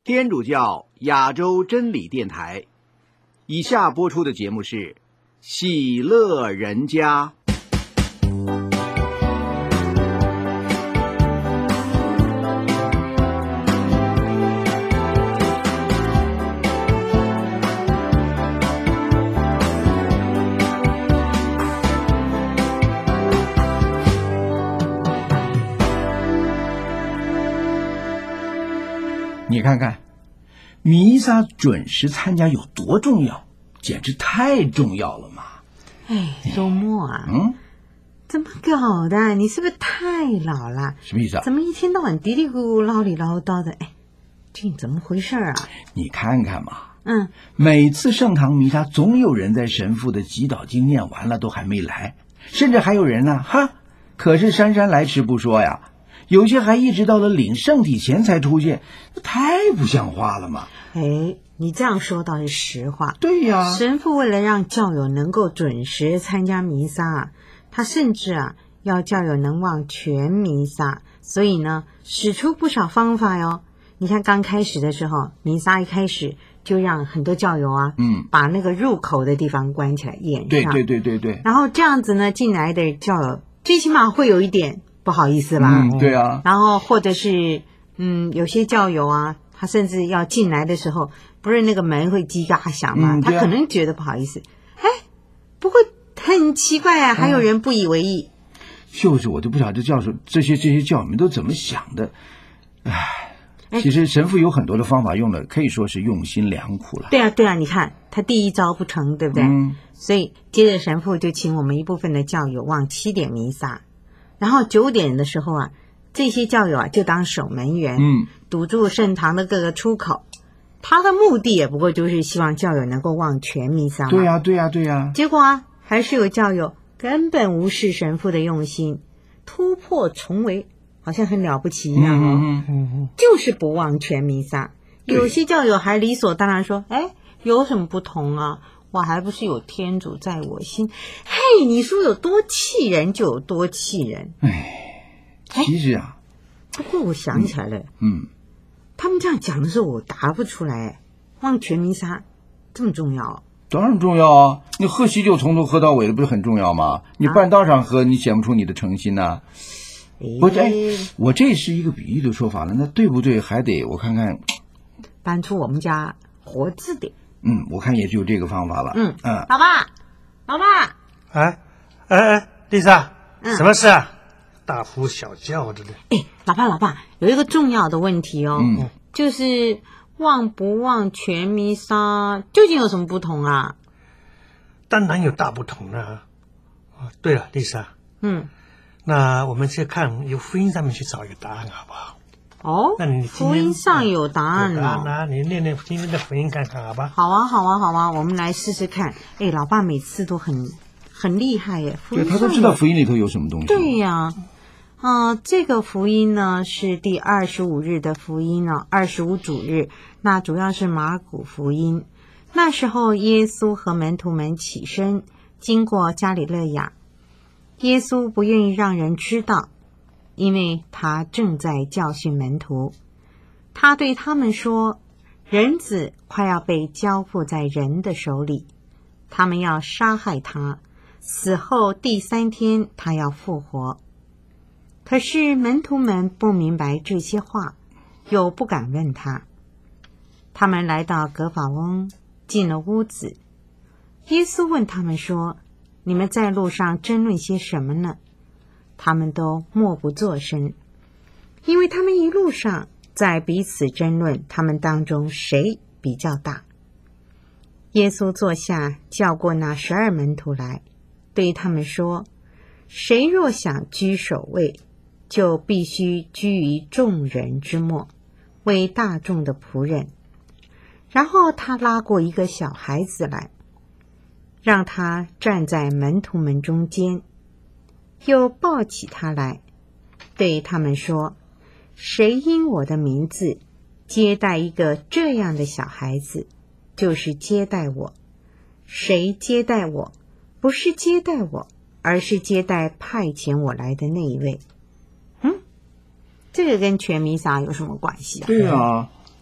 天主教亚洲真理电台。以下播出的节目是喜乐人家。 你看看，弥撒准时参加有多重要，简直太重要了嘛！ 哎，周末啊，怎么搞的？你是不是太老了？ 什么意思啊？ 怎么一天到晚嘀嘀咕咕、唠里唠叨的？哎，这怎么回事啊？ 你看看嘛， 每次圣堂弥撒总有人在神父的祈祷经念完了都还没来，甚至还有人呢，可是姗姗来迟不说呀，有些还一直到了领圣体前才出现，太不像话了嘛！ 哎，你这样说倒是实话。 对呀， 神父为了让教友能够准时参加弥撒他甚至要教友能望全弥撒，所以呢，使出不少方法哟。你看刚开始的时候，弥撒一开始就让很多教友把那个入口的地方关起来，掩上。 对。 然后这样子呢，进来的教友最起码会有一点不好意思吧？ 对啊。 然后或者是有些教友他甚至要进来的时候，不是那个门会叽嘎响吗？他可能觉得不好意思。不过很奇怪还有人不以为意。 就是我都不晓得这些教友们都怎么想的。其实神父有很多的方法用的，可以说是用心良苦了。对啊，你看他第一招不成，对不对？所以接着神父就请我们一部分的教友望7点弥撒，然后9点的时候这些教友就当守门员，堵住圣堂的各个出口。他的目的也不过就是希望教友能够望全弥撒。 对呀。 结果还是有教友根本无视神父的用心，突破重围，好像很了不起一样就是不望全弥撒。有些教友还理所当然说，有什么不同啊？我还不是有天主在我心。嘿，你说有多气人就有多气人。 其实不过我想起来了，他们这样讲的时候我答不出来。望全弥撒这么重要？ 当然重要啊！你喝喜酒从头喝到尾的不是很重要吗？你半道上喝，你显不出你的诚心呐。我这是一个比喻的说法了，那对不对？还得我看看， 搬出我们家活字典。 我看也就这个方法了。 老爸， 丽莎，什么事啊？大呼小叫的。 老爸，有一个重要的问题就是望不望全弥撒究竟有什么不同啊？ 当然有大不同了。对了，丽莎，那我们去看由福音上面去找一个答案好不好？那你福音上有答案那你念今天的福音看看好吧？ 好啊，我们来试试看。老爸每次都很厉害耶， 对，他都知道福音里头有什么东西。 对呀。这个福音呢是第25日的福音25主日，那主要是马古福音。那时候耶稣和门徒们起身经过加里肋亚，耶稣不愿意让人知道，因为他正在教训门徒。他对他们说，人子快要被交付在人的手里，他们要杀害他，死后第3天他要复活。可是门徒们不明白这些话，又不敢问他。他们来到革法翁，进了屋子。耶稣问他们说，你们在路上争论些什么呢？他们都默不作声，因为他们一路上在彼此争论他们当中谁比较大。耶稣坐下，叫过那12门徒来，对他们说，谁若想居首位，就必须居于众人之末，为大众的仆人。然后他拉过一个小孩子来，让他站在门徒们中间，又抱起他来，对他们说，谁因我的名字接待一个这样的小孩子，就是接待我。谁接待我，不是接待我，而是接待派遣我来的那一位。这个跟全弥撒有什么关系啊？ 对啊，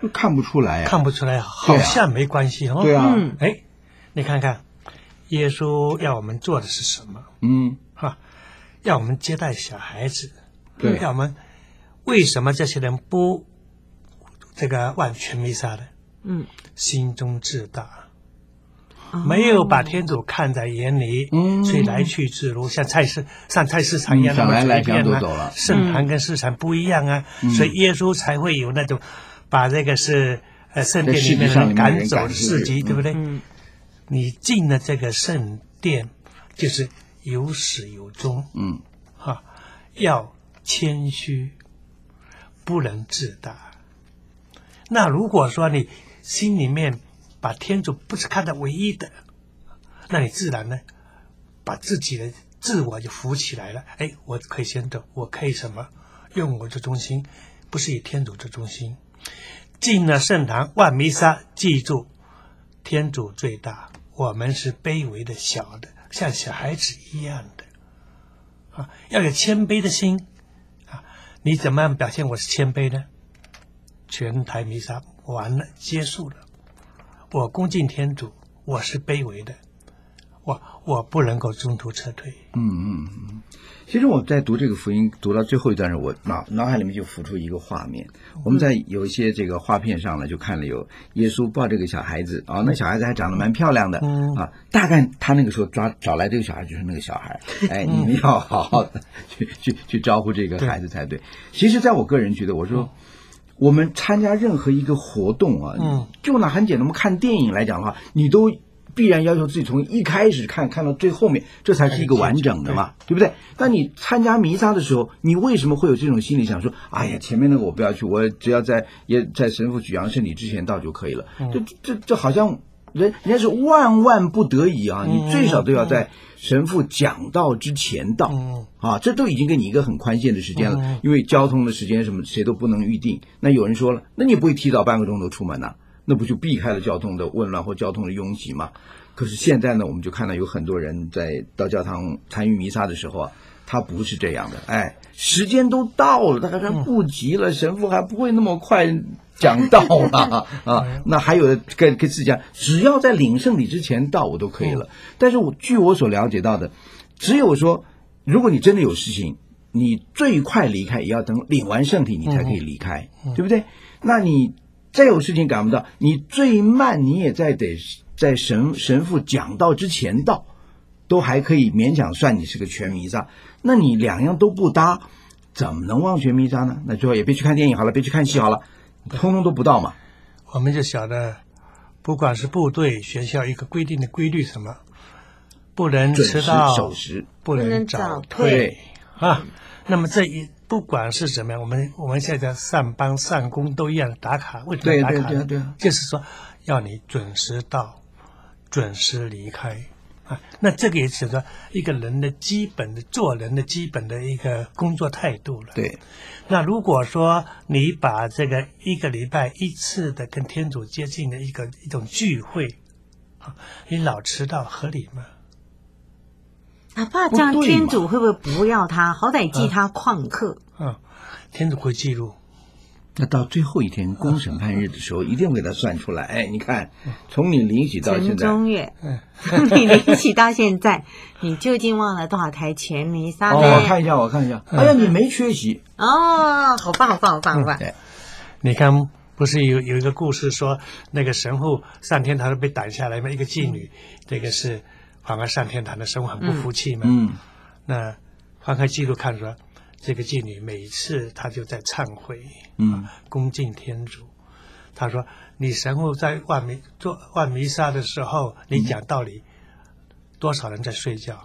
看不出来呀， 看不出来，好像没关系哦。 对啊， 哎，你看看，耶稣要我们做的是什么？要我们接待小孩子， 对， 要我们为什么这些人不这个望全弥撒的？心中自大，没有把天主看在眼里，所以来去自如，像上菜市场一样， 来想都走了。 圣堂跟市场不一样啊，所以耶稣才会有那种把这个是圣殿里面的人赶走的事迹，对不对？你进了这个圣殿，就是有始有终，要谦虚，不能自大。那如果说你心里面把天主不是看得唯一的，那你自然呢，把自己的自我就浮起来了。哎，我可以先走，我可以什么？用我的中心，不是以天主的中心。进了圣堂望弥撒，记住，天主最大，我们是卑微的、小的，像小孩子一样的。要有谦卑的心。你怎么样表现我是谦卑呢？全台弥撒完了，结束了，我恭敬天主，我是卑微的，我不能够中途撤退。 其实我在读这个福音读到最后一段时，我脑海里面就浮出一个画面。我们在有一些这个画片上呢，就看了有耶稣抱这个小孩子那小孩子还长得蛮漂亮的大概他那个时候找来这个小孩就是那个小孩，你们要好好的去招呼这个孩子才对。其实在我个人觉得，我说我们参加任何一个活动就拿很简单，我们看电影来讲的话，你都必然要求自己从一开始看到最后面，这才是一个完整的嘛，对不对？但你参加弥撒的时候，你为什么会有这种心理想说，哎呀，前面那个我不要去，我只要在神父举扬圣体之前到就可以了？这好像人家是万不得已你最少都要在神父讲道之前到这都已经给你一个很宽限的时间了，因为交通的时间什么谁都不能预定。那有人说了，那你不会提早半个钟头出门啊？那不就避开了交通的混乱或交通的拥挤吗？可是现在呢，我们就看到有很多人到教堂参与弥撒的时候他不是这样的。时间都到了，大家不急了，神父还不会那么快讲道了那还有跟自己讲，只要在领圣体之前到我都可以了。但是据我所了解到的，只有说如果你真的有事情，你最快离开也要等领完圣体你才可以离开，对不对？那你再有事情赶不到，你最慢你也得在神父讲道之前到，都还可以勉强算你是个全弥撒。那你两样都不搭，怎么能忘全弥撒呢？那最后也别去看电影好了，别去看戏好了，通通都不到嘛。 我们就晓得，不管是部队、学校一个规定的规律什么，不能迟到、 准时守时， 不能早退那么不管是怎么样，我们现在上班上工都一样的打卡，为什么打卡？ 对， 就是说要你准时到，准时离开那这个也指着一个人的基本的做人的基本的一个工作态度了。 对。 那如果说你把这个一个礼拜一次的跟天主接近的一种聚会你老迟到合理吗？ 哪怕这样，天主会不会不要他？好歹记他旷课。 天主会记录。 那到最后一天公审判日的时候，一定会给他算出来。你看，从你领洗到现在， 陈中月，你领洗到现在，你究竟忘了多少台全弥撒呢？ 我看一下。哎呀，你没缺席好棒！ 你看，不是有一个故事说，那个神父上天堂被挡下来嘛？一个妓女，这个是反而上天堂的神父很不服气嘛。那翻开记录看说，这个妓女每次她就在忏悔，恭敬天主。她说：“你神父在做望弥撒的时候，你讲道理，多少人在睡觉？”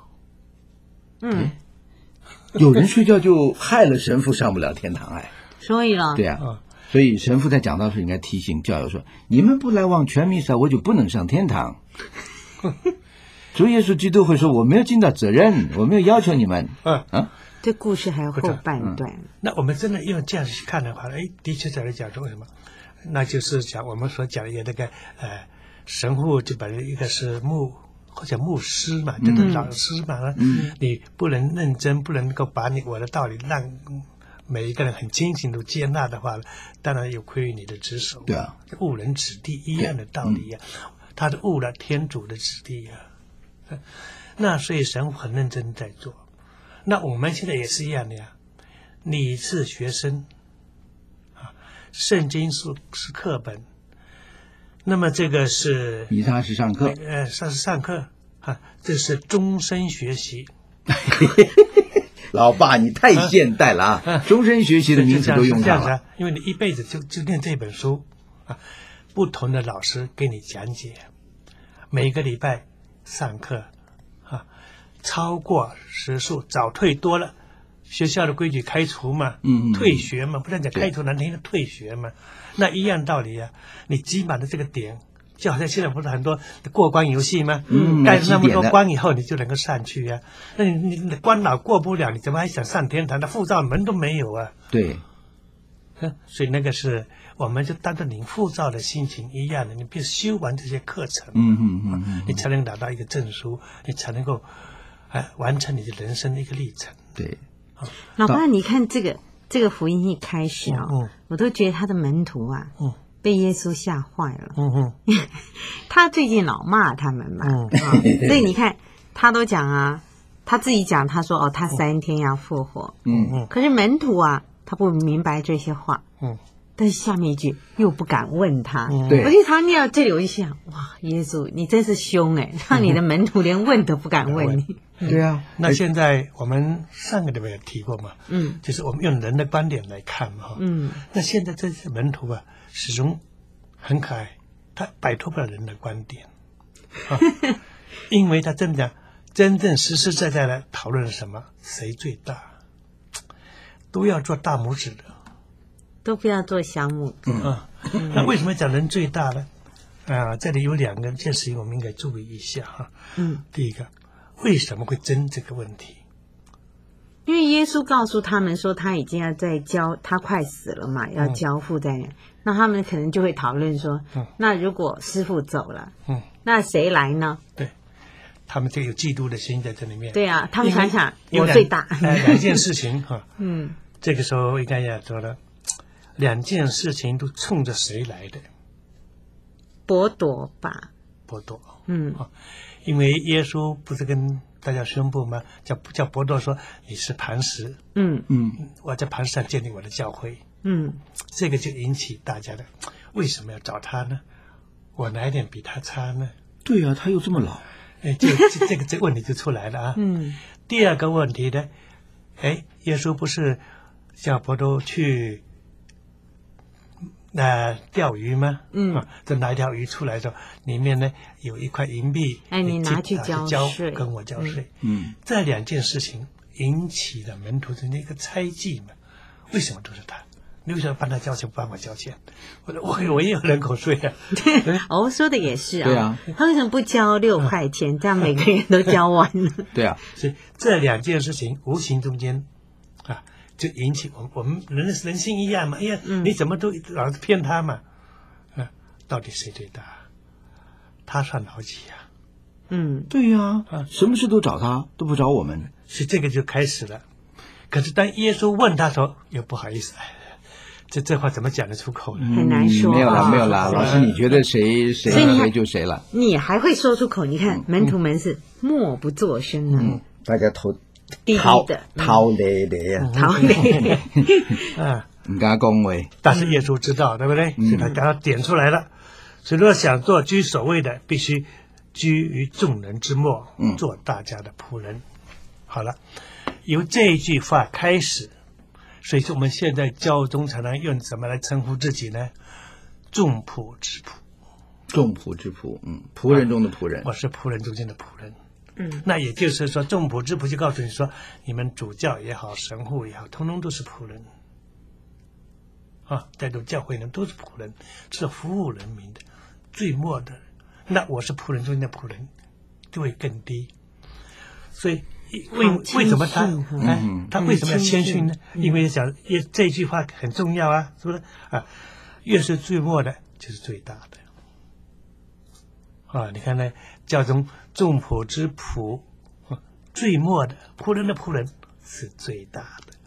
有人睡觉就害了神父上不了天堂所以了， 对所以神父在讲道时应该提醒教友说：“你们不来望全弥撒，我就不能上天堂。”主耶稣基督会说：“我没有尽到责任，我没有要求你们。” 这故事还有后半段。 那我们真的用这样去看的话，的确在这讲说为什么？那就是讲我们所讲的那个神父就本来一个是或者牧师嘛，这个老师嘛，你不能认真，不能够把我的道理每一个人很清醒都接纳的话，当然有亏于你的职守。 对啊， 误人子弟一样的道理啊，他是误了天主的子弟啊。那所以神很认真在做。那我们现在也是一样的呀。你是学生啊，圣经是课本，那么这个是弥撒是上课， 是上课啊，这是终身学习。 老爸，你太现代了啊！终身学习的名词都用上了， 因为你一辈子就念这本书啊，不同的老师给你讲解，每个礼拜上课啊，超过时数早退多了，学校的规矩开除嘛，退学嘛，不能讲开除难听的退学嘛，那一样道理啊，你积满的这个点。就好像现在不是很多过关游戏吗？盖那么多关以后，你就能够上去呀。那你关老过不了，你怎么还想上天堂？那护照门都没有啊。 对， 所以那个是我们就当着领护照的心情一样的，你必须修完这些课程，你才能拿到一个证书，你才能够完成你的人生的一个历程。 对， 老爸，你看这个福音一开始我都觉得他的门徒啊，被耶稣吓坏了。他最近老骂他们嘛，所以你看他都讲啊，他自己讲，他说他3天要复活。可是门徒啊，他不明白这些话。但是下面一句又不敢问他。 对， 我就常念到这里，我就想，哇，耶稣你真是凶让你的门徒连问都不敢问你。 对啊， 那现在我们上个礼拜也提过嘛，就是我们用人的观点来看嘛，那现在这些门徒啊，始终很可爱，他摆脱不了人的观点因为他这么讲，真正实实在在的讨论什么，谁最大，都要做大拇指的， 都不要做小拇指。 那为什么讲人最大呢？这里有2件事情我们应该注意一下哈。第一个，为什么会争这个问题？ 因为耶稣告诉他们说他已经要他快死了嘛，要交付在那他们可能就会讨论说，那如果师父走了，那谁来呢？ 对，他们就有嫉妒的心在这里面。 对啊，他们想想我最大。 2件事情哈，这个时候应该要说了，2件事情都冲着谁来的？ 伯多吧。 伯多，因为耶稣不是跟大家宣布吗？叫伯多说你是磐石，我在磐石上建立我的教会，这个就引起大家的，为什么要找他呢？我哪一点比他差呢？ 对啊，他又这么老， 这个问题就出来了啊。第二个问题呢，耶稣不是叫伯多去钓鱼吗？就拿一条鱼出来的时候，里面呢有一块银币， 你拿去交税， 跟我交税。这2件事情引起了门徒之间一个猜忌嘛？为什么都是他？你为什么帮他交钱，不帮我交钱？我也有人口税啊。 说的也是啊。 对啊， 他为什么不交6块钱，这样每个人都交完了？ 对啊， 所以这2件事情无形中间就引起我们人性一样嘛。你怎么都老是骗他嘛？到底谁最大？他算老几呀？ 对呀，什么事都找他，都不找我们。 所以这个就开始了。可是当耶稣问他说，又不好意思，这话怎么讲得出口呢？ 很难说。 没有啦，老师，你觉得谁就谁了？ 你还会说出口？你看门徒们是默不作声啊， 大家头低低的， 逃累累啊， 逃累。 你跟他恭维， 但是耶稣知道，对不对？所以他刚刚点出来了。所以如果想做居首位的，必须居于众人之末，做大家的仆人。好了，由这一句话开始，所以说我们现在教中常常用什么来称呼自己呢？众仆之仆。 众仆之仆，仆人中的仆人。 我是仆人中间的仆人。那也就是说，众仆之仆就告诉你说，你们主教也好，神父也好，通通都是仆人。在这教会呢都是仆人，是服务人民的，最末的。那我是仆人中间的仆人，地位更低。所以为什么他为什么要谦逊呢？因为讲这句话很重要啊，是不是越是最末的，就是最大的。你看呢，教中众仆之仆，最末的仆人的仆人是最大的。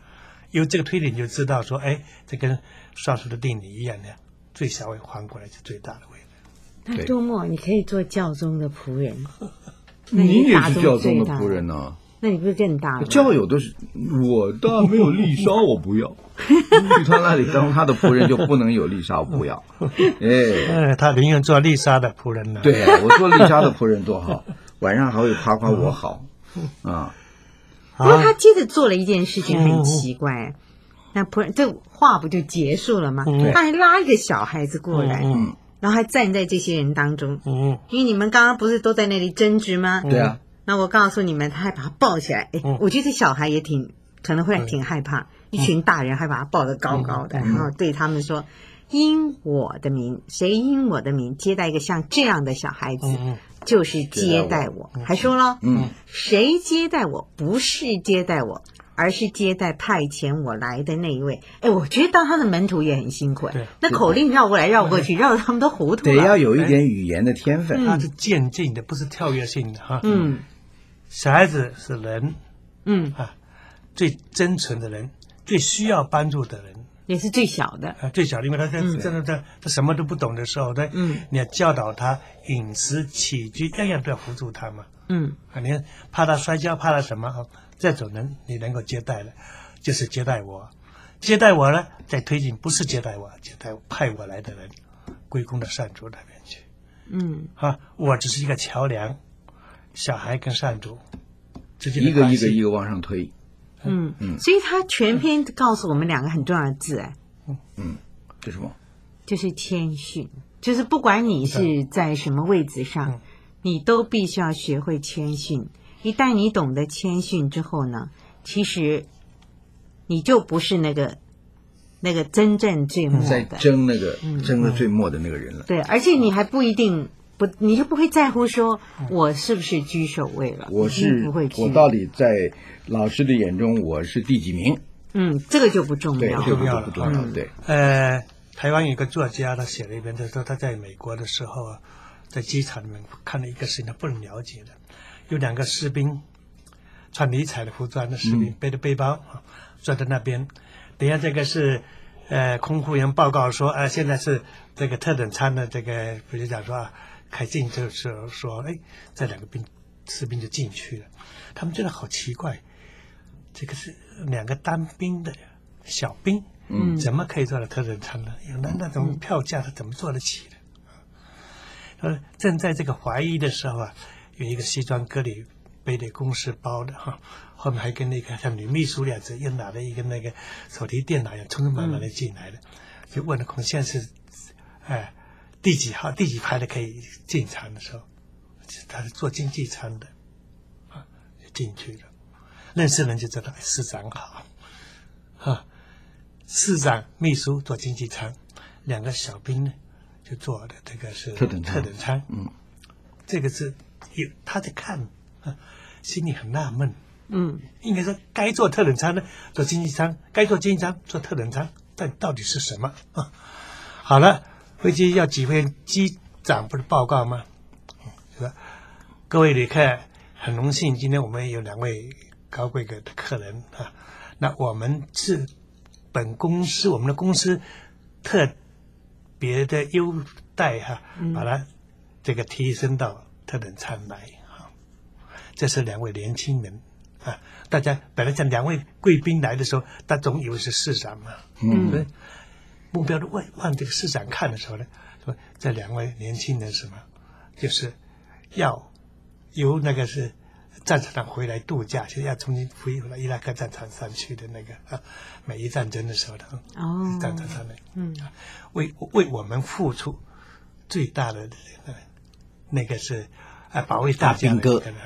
由这个推理你就知道说，哎，这跟算术的定理一样的，最小位换过来是最大的位。 那多么你可以做教宗的仆人， 你也是教宗的仆人呢？ 那你不是更大了？ 教友都是我当然没有丽莎，我不要。去他那里当他的仆人就不能有丽莎，我不要。 他宁愿做丽莎的仆人呢。 对，我做丽莎的仆人多好，晚上还会夸夸我好啊。 不过他接着做了一件事情很奇怪，那仆人这话不就结束了吗？他还拉一个小孩子过来，然后还站在这些人当中，因为你们刚刚不是都在那里争执吗？ 对啊。 那我告诉你们，他还把他抱起来。我觉得这小孩也可能会挺害怕，一群大人还把他抱得高高的，然后对他们说：“因我的名，谁因我的名接待一个像这样的小孩子，就是接待我。”还说了，谁接待我，不是接待我，而是接待派遣我来的那一位。我觉得当他的门徒也很辛苦，那口令绕过来绕过去，绕得他们都糊涂了。 得要有一点语言的天分， 他是渐进的，不是跳跃性的哈。小孩子是人，最真诚的人，最需要帮助的人， 也是最小的最小的，因为他真的他什么都不懂的时候，你要教导他饮食起居，样样都要辅助他嘛。你怕他摔跤，怕他什么？这种人你能够接待的，就是接待我。接待我呢，再推进，不是接待我，接待派我来的人，归功到上主那边去。我只是一个桥梁。小孩跟上主之间的关系一个往上推， 所以他全篇告诉我们两个很重要的字， 这是什么？ 就是谦逊，就是不管你是在什么位置上，你都必须要学会谦逊。一旦你懂得谦逊之后呢，其实你就不是那个真正最末的在争的最末的那个人了。 对，而且你还不一定。你就不会在乎说我是不是居首位了？ 我到底在老师的眼中我是第几名？ 这个就不重要， 对，不重要。对， 台湾有个作家，他写了一篇，他说他在美国的时候，在机场里面看了一个事情，他不能了解的，有2个士兵穿迷彩的服装的士兵，背着背包坐在那边，等一下这个是空服员报告说，现在是这个特等舱的这个，比如讲说开进就是说，这2个士兵就进去了，他们觉得好奇怪，这个是2个当兵的小兵，怎么可以坐到特等舱呢？有那种票价他怎么坐得起的？正在这个怀疑的时候有一个西装革履背着公事包的后面还跟那个像女秘书样子，又拿了一个那个手提电脑一样，匆匆忙忙的进来的，就问了孔先生是第几号第几排的可以进舱的时候，他是坐经济舱的就进去了，认识人就知道市长好市长秘书坐经济舱，2个小兵呢就坐的这个是特等舱，这个是他在看心里很纳闷，应该说该坐特等舱的坐经济舱，该坐经济舱坐特等舱，但到底是什么好了，飞机要起飞，机长不是报告吗？说各位旅客，很荣幸今天我们有2位高贵的客人那我们是我们的公司特别的优待把它这个提升到特等舱来这是2位年轻人大家本来讲2位贵宾来的时候，他总以为是市长嘛，目标都往这个市长看的时候呢，说这2位年轻人什么，就是要由那个是战场上回来度假，就是要重新飞回来伊拉克战场上去的那个美伊战争的时候的战场上的为我们付出最大的那个是保卫大家的那个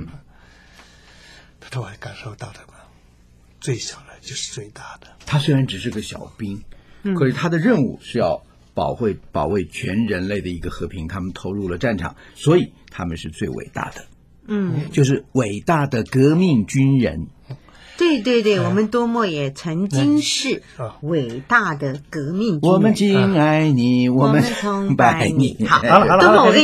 他突然感受到的嘛，最小的就是最大的。 他虽然只是个小兵，可是他的任务是要保卫全人类的一个和平，他们投入了战场，所以他们是最伟大的。就是伟大的革命军人。 对对对，我们多么也曾经是伟大的革命军人。 我们敬爱你，我们崇拜你。 好了，多么我跟你讲，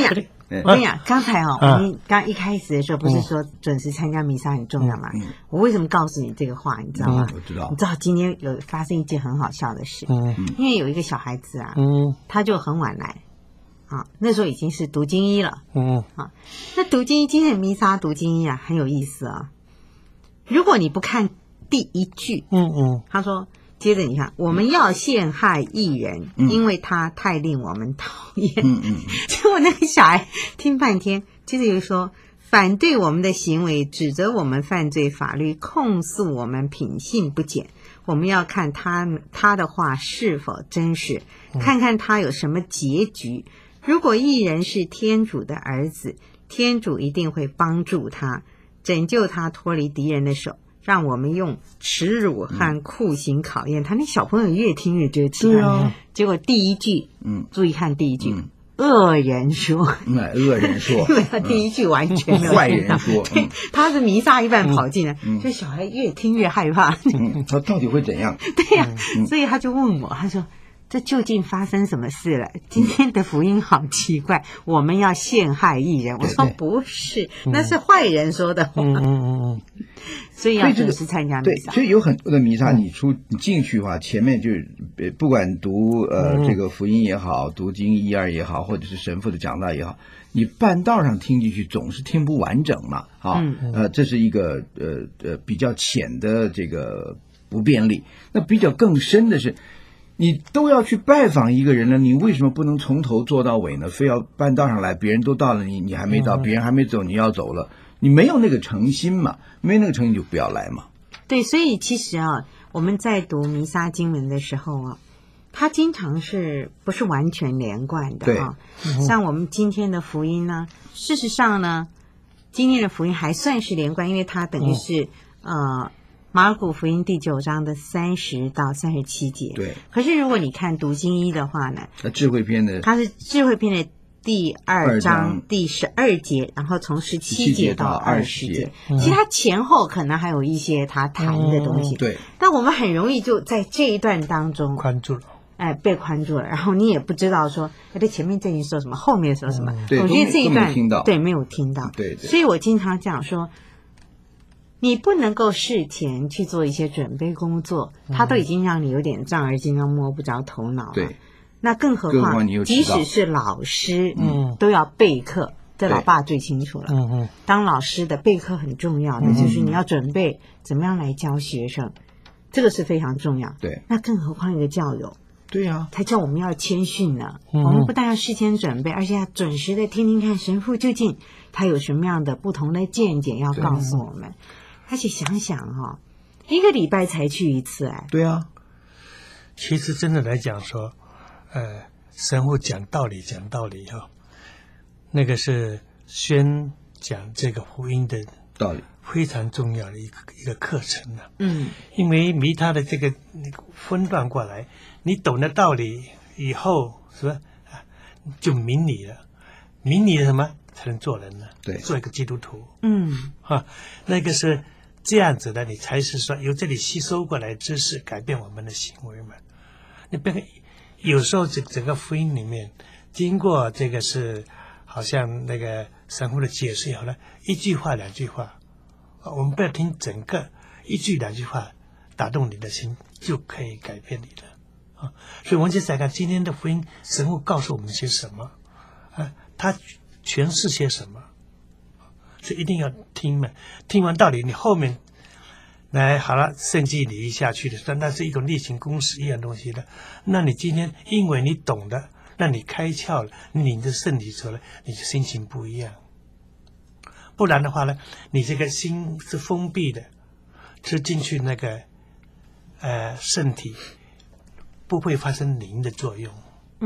我跟你讲，刚才我们刚一开始的时候不是说准时参加弥撒很重要吗？我为什么告诉你这个话，你知道吗？ 我知道。 你知道今天有发生一件很好笑的事，因为有一个小孩子啊，他就很晚来啊，那时候已经是读经一了，那读经一今天的弥撒读经一啊很有意思啊。如果你不看第一句，他说。接着你看，我们要陷害义人，因为他太令我们讨厌。结果那个小孩听半天，接着又说，反对我们的行为，指责我们犯罪法律，控诉我们品性不检。我们要看他的话是否真实，看看他有什么结局。如果义人是天主的儿子，天主一定会帮助他，拯救他脱离敌人的手。让我们用耻辱和酷刑考验他。那小朋友越听越觉得奇怪。结果第一句，注意看第一句，恶人说， 恶人说， 因为他第一句完全没有坏人说， 他是弥撒一半跑进来，这小孩越听越害怕。 他到底会怎样？ 对呀，所以他就问我，他说。这究竟发生什么事了？今天的福音好奇怪，我们要陷害义人。我说不是，那是坏人说的话。所以要准时参加弥撒。 对，所以有很多的弥撒，你进去的话，前面就是不管读这个福音也好，读经1、2也好，或者是神父的讲道也好，你半道上听进去总是听不完整嘛，这是一个比较浅的这个不便利。那比较更深的是。你都要去拜访一个人了，你为什么不能从头做到尾呢？非要半道上来，别人都到了，你还没到，别人还没走，你要走了，你没有那个诚心嘛，没有那个诚心就不要来嘛。 对，所以其实我们在读弥撒经文的时候它经常是不是完全连贯的像我们今天的福音呢，事实上呢，今天的福音还算是连贯，因为它等于是马尔谷福音第9章的30到37节。 对。 可是如果你看读经一的话呢， 智慧篇的， 它是智慧篇的第2章第12节，然后从17节到20节。其实它前后可能还有一些他谈的东西。 对。 但我们很容易就在这一段当中宽住了。 被宽住了，然后你也不知道说，对前面这句说什么，后面说什么。 对， 我觉得这一段没有听到。 对。 所以我经常讲说。你不能够事前去做一些准备工作，他都已经让你有点丈二金刚摸不着头脑了。 对， 那更何况即使是老师，都要备课。这老爸最清楚了。当老师的备课很重要的，就是你要准备怎么样来教学生，这个是非常重要。 对， 那更何况一个教友。 对呀， 才叫我们要谦逊呢。我们不但要事先准备，而且要准时的听听看神父究竟他有什么样的不同的见解要告诉我们。而且想想1个礼拜才去一次对啊， 其实真的来讲说，神父讲道理那个是宣讲这个福音的道理， 非常重要的一个课程因为弥他的这个分段过来，你懂了道理以后，是吧？就明理了，明理了什么才能做人呢？ 对， 做一个基督徒。那个是。这样子的，你才是说由这里吸收过来知识，改变我们的行为嘛。你不有时候整个福音里面，经过这个是好像那个神父的解释以后呢，1句话2句话，我们不要听整个1句2句话打动你的心，就可以改变你的所以我们就再看今天的福音，神父告诉我们些什么他诠释些什么。所以一定要听嘛，听完道理，你后面来好了，圣经你一下去的，那是一种例行公事一样东西的。那你今天因为你懂得，那你开窍了，你的圣体出来，你的心情不一样。不然的话呢，你这个心是封闭的，吃进去那个圣体不会发生灵的作用。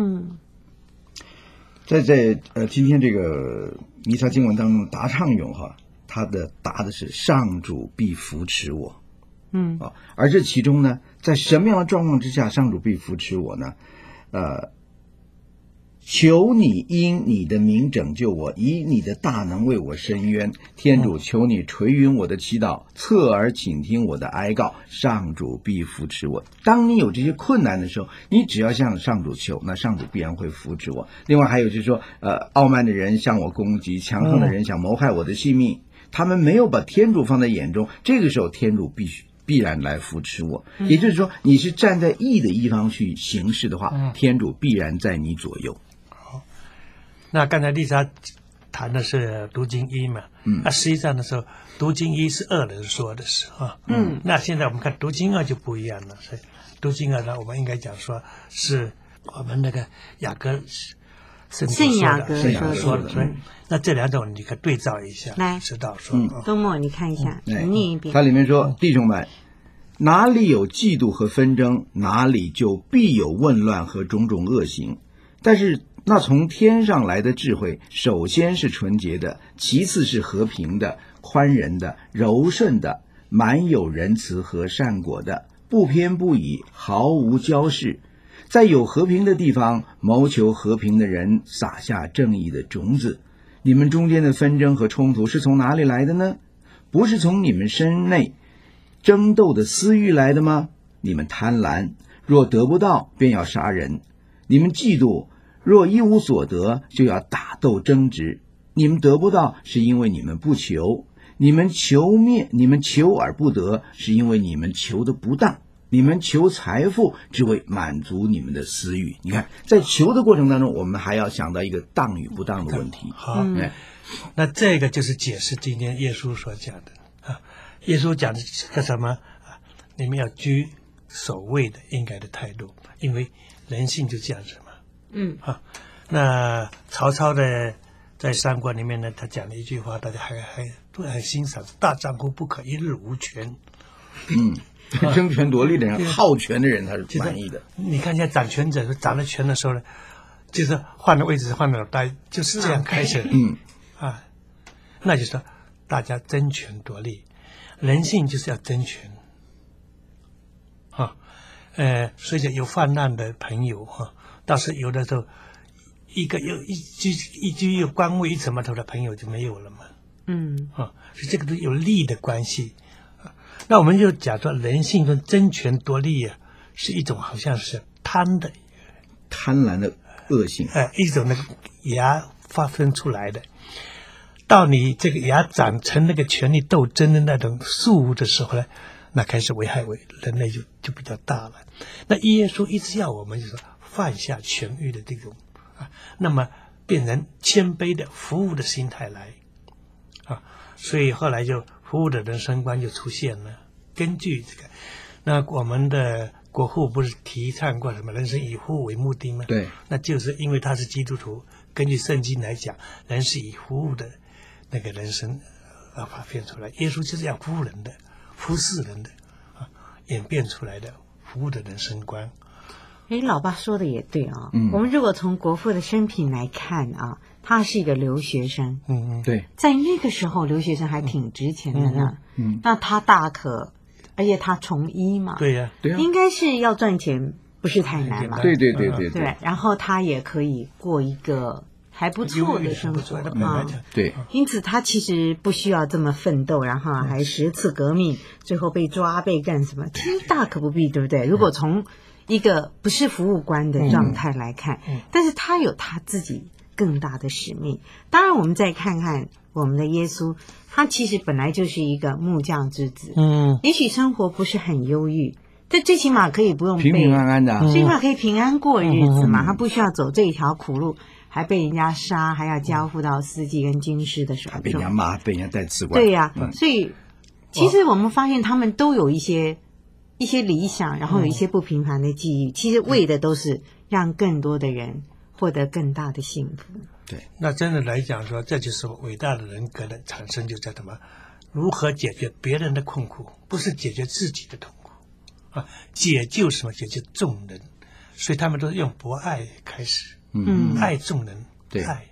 在今天这个弥撒经文当中，答唱咏他答的是上主必扶持我，而这其中呢，在什么样的状况之下，上主必扶持我呢？ 求你因你的名拯救我，以你的大能为我伸冤。天主，求你垂允我的祈祷，侧耳倾听我的哀告，上主必扶持我。当你有这些困难的时候，你只要向上主求，那上主必然会扶持我。另外还有就是说，傲慢的人向我攻击，强横的人想谋害我的性命，他们没有把天主放在眼中，这个时候天主必然来扶持我。也就是说，你是站在义的一方去行事的话，天主必然在你左右。 那刚才丽莎谈的是读经一嘛，那实际上的时候，读经一是二人说的事啊，那现在我们看读经二就不一样了，所以读经二呢，我们应该讲说是我们那个雅各圣雅各说的，那这两种你可以对照一下， 来知道说， 周末你看一下，你念一遍。 它里面说，弟兄们，哪里有嫉妒和纷争，哪里就必有混乱和种种恶行。但是那从天上来的智慧，首先是纯洁的，其次是和平的、宽仁的、柔顺的，满有仁慈和善果的，不偏不倚，毫无骄饰。在有和平的地方，谋求和平的人撒下正义的种子。你们中间的纷争和冲突是从哪里来的呢？不是从你们身内争斗的私欲来的吗？你们贪婪，若得不到，便要杀人；你们嫉妒，若一无所得，就要打斗争执。你们得不到，是因为你们不求；你们求而不得，是因为你们求的不当。你们求财富，只为满足你们的私欲。你看，在求的过程当中，我们还要想到一个当与不当的问题。 好，那这个就是解释今天耶稣所讲的啊。耶稣讲的是个什么啊？你们要居守卫的应该的态度，因为人性就这样子嘛。那曹操的在三国里面呢，他讲了一句话，大家都很欣赏：大丈夫不可一日无权。 争权夺利的人，好权的人，他是满意的。 你看，现在掌权者掌了权的时候呢，就是换了位置，换了脑袋，就是这样开始的。那就是说大家争权夺利，人性就是要争权所以有泛滥的朋友倒是有的时候一居有官位一什么头的朋友就没有了嘛。所以这个都有利的关系。那我们就讲说，人性跟争权夺利是一种好像是贪婪的恶性， 一种那个芽发生出来的。到你这个芽长成那个权力斗争的那种树的时候呢，那开始危害人类就比较大了。那耶稣一直要我们就是放下权欲的这种那么变成谦卑的服务的心态来所以后来就服务的人生观就出现了。根据这个，那我们的国父不是提倡过什么人生以服务为目的吗？ 对， 那就是因为他是基督徒，根据圣经来讲，人是以服务的那个人生发现出来。耶稣就是要服务人的、服侍人的演变出来的服务的人生观。 老爸说的也对啊。我们如果从国父的生平来看他是一个留学生。 对， 在那个时候留学生还挺值钱的呢。那他而且他从医嘛。 对呀， 应该是要赚钱不是太难嘛。 对。 然后他也可以过一个还不错的生活对， 因此他其实不需要这么奋斗，然后还10次革命，最后被抓被干什么，其实大可不必，对不对？如果从一个不是服务官的状态来看，但是他有他自己更大的使命。当然我们再看看我们的耶稣，他其实本来就是一个木匠之子，也许生活不是很忧郁，但最起码可以不用平平安安的， 最起码可以平安过日子嘛。他不需要走这一条苦路，还被人家杀，还要交付到司机跟军师的手中， 被人家骂，被人家带刺管。 对呀，所以其实我们发现他们都有一些理想，然后有一些不平凡的际遇，其实为的都是让更多的人获得更大的幸福。 对，那真的来讲说，这就是伟大的人格的产生，就叫什么？如何解决别人的困苦，不是解决自己的痛苦解救什么？解救众人。所以他们都是用博爱开始，爱众人， 对， 爱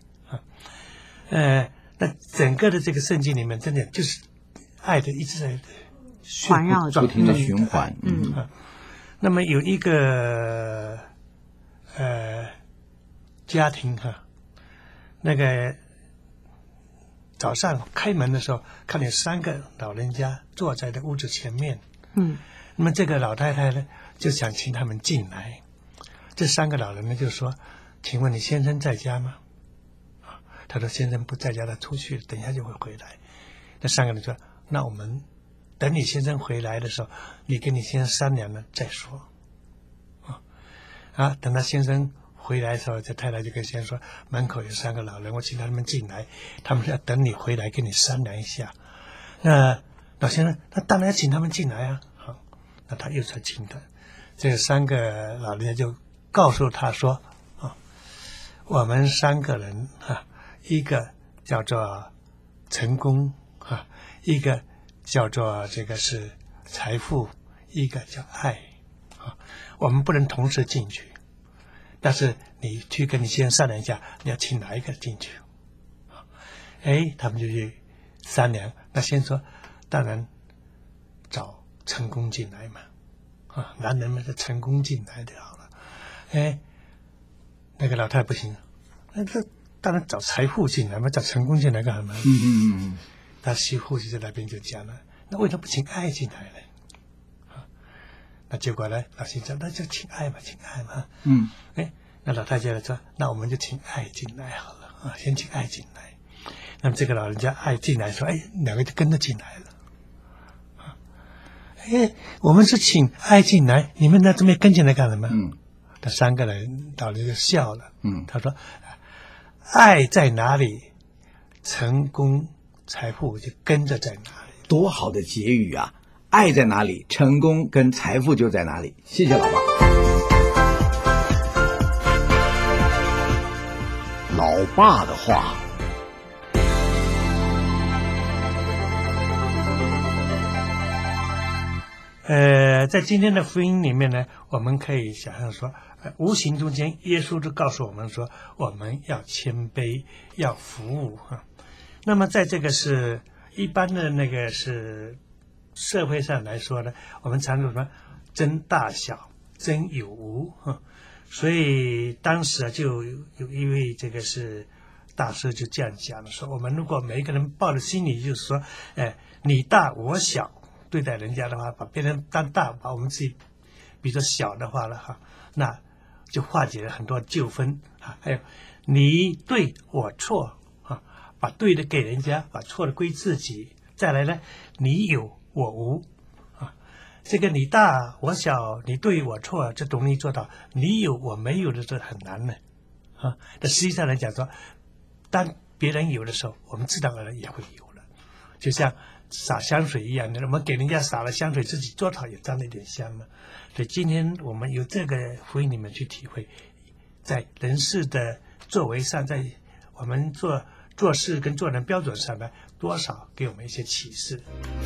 那整个的这个圣经里面，真的就是爱的一直在环绕着， 不停的循环。 那么有一个家庭哈，那个早上开门的时候，看见3个老人家坐在这屋子前面。那么这个老太太呢，就想请他们进来。这3个老人呢就说：“请问你先生在家吗？”他说：“先生不在家，他出去了，等一下就会回来。”那3个人说：“那我们等你先生回来的时候，你跟你先生商量了再说。”等他先生回来的时候，这太太就跟先生说：“门口有3个老人，我请他们进来，他们要等你回来跟你商量一下。”那老先生，那当然要请他们进来啊。好，那他又才请他。这3个老人家就告诉他说：“我们3个人一个叫做成功一个叫做这个是财富，一个叫爱我们不能同时进去，但是你去跟你先生商量一下，你要请哪一个进去？”他们就去商量。那先说，当然找成功进来嘛，男人们是成功进来就好了。那个老太太不行，那这当然找财富进来嘛，找成功进来干什么？他媳妇就在那边就讲了，那为什么不请爱进来呢？那结果呢，老先生那就请爱嘛，请爱嘛。那老太太说，那我们就请爱进来好了先请爱进来。那么这个老人家爱进来说，2个就跟着进来了。我们是请爱进来，你们在这边跟进来干什么？那3个人老人就笑了。他说，爱在哪里，成功财富就跟着在哪里。 多好的结语啊！爱在哪里，成功跟财富就在哪里。谢谢老爸。 老爸的话。 在今天的福音里面呢，我们可以想象说，无形中间耶稣就告诉我们说，我们要谦卑，要服务那么在这个是一般的那个是社会上来说呢，我们常说什么争大小，争有无所以当时就有一位这个是大师就这样讲了，说我们如果每一个人抱着心理就是说，你大我小对待人家的话，把别人当大，把我们自己比如说小的话了那就化解了很多纠纷还有你对我错把对的给人家，把错的归自己。再来呢，你有我无这个你大我小，你对我错，这容易做到。你有我没有的，这很难呢但实际上来讲说，当别人有的时候，我们自然而然也会有了。就像洒香水一样的，我们给人家洒了香水，自己多少也沾了一点香了。所以今天我们由这个福音里面去体会，在人事的作为上，在我们做事跟做人标准上呢，多少给我们一些启示。